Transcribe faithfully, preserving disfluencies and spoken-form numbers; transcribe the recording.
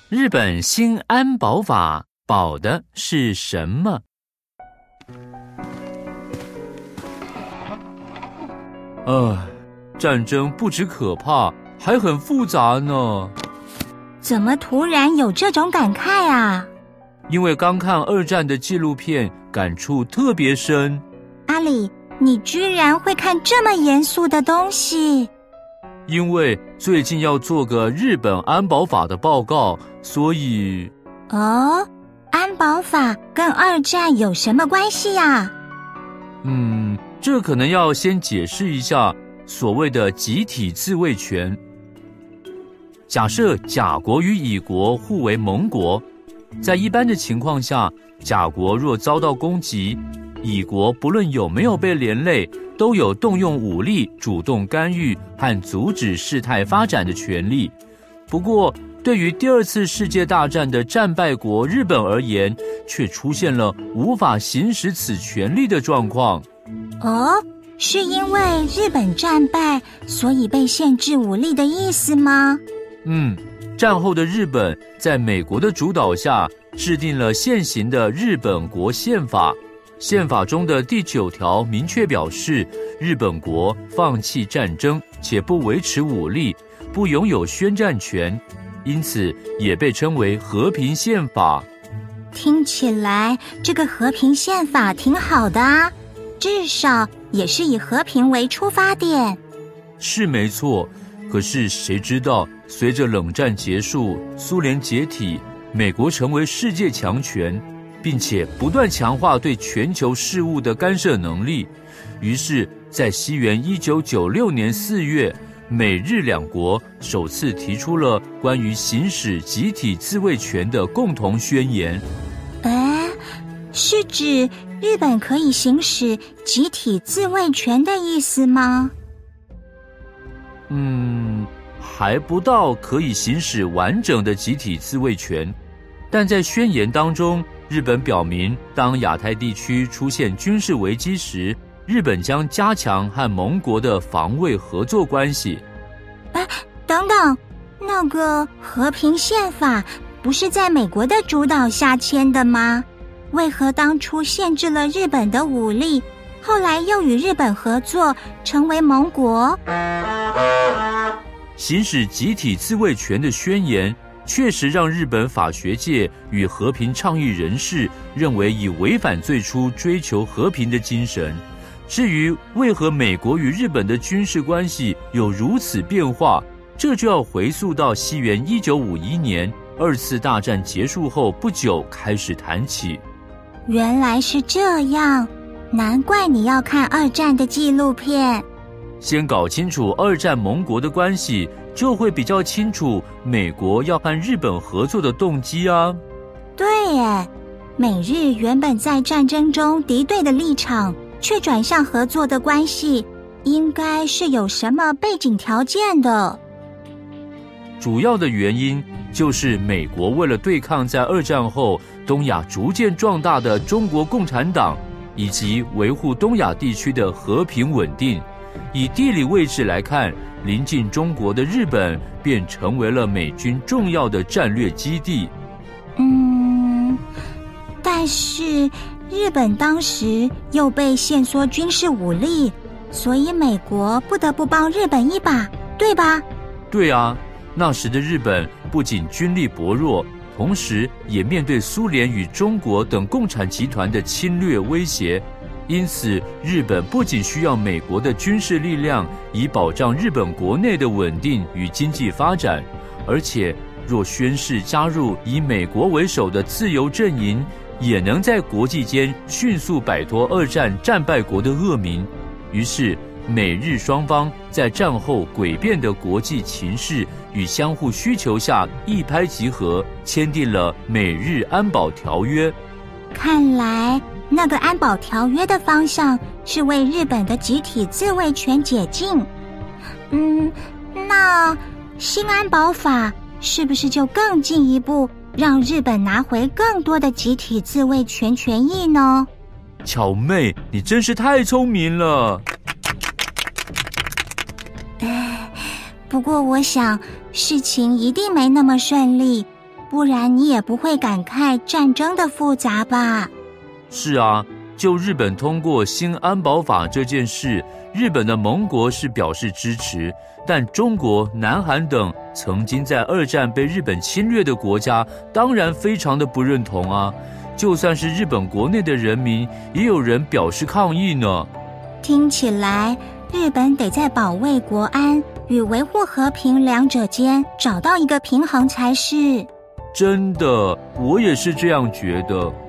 日本新安保法保的是什么？呃，战争不只可怕，还很复杂呢。 怎么突然有这种感慨啊？ 因为刚看二战的纪录片，感触特别深。 阿里，你居然会看这么严肃的东西？ 因为最近要做个日本安保法的报告，所以…… 哦，安保法跟二战有什么关系呀？ 嗯，这可能要先解释一下所谓的集体自卫权。假设甲国与乙国互为盟国，在一般的情况下，甲国若遭到攻击，乙国不论有没有被连累，都有动用武力主动干预和阻止事态发展的权利。不过，对于第二次世界大战的战败国日本而言，却出现了无法行使此权利的状况。 哦，是因为日本战败，所以被限制武力的意思吗？ 嗯，战后的日本在美国的主导下，制定了现行的日本国宪法。宪法中的第九条明确表示，日本国放弃战争，且不维持武力，不拥有宣战权，因此也被称为和平宪法。 听起来这个和平宪法挺好的啊，至少也是以和平为出发点。 是没错，可是谁知道随着冷战结束，苏联解体，美国成为世界强权，并且不断强化对全球事务的干涉能力。于是在西元一九九六年四月，美日两国首次提出了关于行使集体自卫权的共同宣言。 哎，是指日本可以行使集体自卫权的意思吗？ 嗯，还不到可以行使完整的集体自卫权，但在宣言当中，日本表明，当亚太地区出现军事危机时，日本将加强和盟国的防卫合作关系。 哎，等等，那个和平宪法不是在美国的主导下签的吗？为何当初限制了日本的武力，后来又与日本合作，成为盟国？ 行使集体自卫权的宣言确实让日本法学界与和平倡议人士认为已违反最初追求和平的精神。至于为何美国与日本的军事关系有如此变化，这就要回溯到西元一九五一年二次大战结束后不久开始谈起。 原来是这样，难怪你要看二战的纪录片。 先搞清楚二战盟国的关系，就会比较清楚美国要和日本合作的动机啊。 对耶，美日原本在战争中敌对的立场，却转向合作的关系，应该是有什么背景条件的。 主要的原因就是美国为了对抗在二战后东亚逐渐壮大的中国共产党，以及维护东亚地区的和平稳定，以地理位置来看，临近中国的日本便成为了美军重要的战略基地。 嗯，但是日本当时又被限缩军事武力，所以美国不得不帮日本一把，对吧？ 对啊，那时的日本不仅军力薄弱，同时也面对苏联与中国等共产集团的侵略威胁。因此，日本不仅需要美国的军事力量以保障日本国内的稳定与经济发展，而且若宣誓加入以美国为首的自由阵营，也能在国际间迅速摆脱二战战败国的恶名。于是，美日双方在战后诡变的国际情势与相互需求下一拍即合，签订了美日安保条约。 看来那个安保条约的方向是为日本的集体自卫权解禁。嗯，那新安保法是不是就更进一步让日本拿回更多的集体自卫权权益呢？ 巧妹，你真是太聪明了。 唉，不过我想事情一定没那么顺利。 不然你也不会感慨战争的复杂吧？ 是啊，就日本通过新安保法这件事，日本的盟国是表示支持，但中国、南韩等曾经在二战被日本侵略的国家，当然非常的不认同啊。就算是日本国内的人民，也有人表示抗议呢。 听起来，日本得在保卫国安与维护和平两者间找到一个平衡才是。 真的，我也是这样觉得。